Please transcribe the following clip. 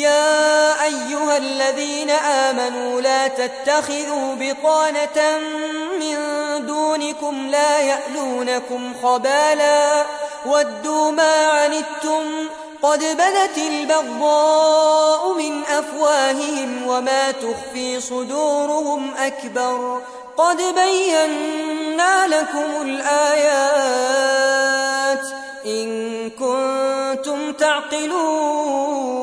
يا أيها الذين آمنوا لا تتخذوا بطانة من دونكم لا يألونكم خبالا ودوا ما عنتم قد بدت البغضاء من أفواههم وما تخفي صدورهم أكبر قد بينا لكم الآيات إن كنتم تعقلون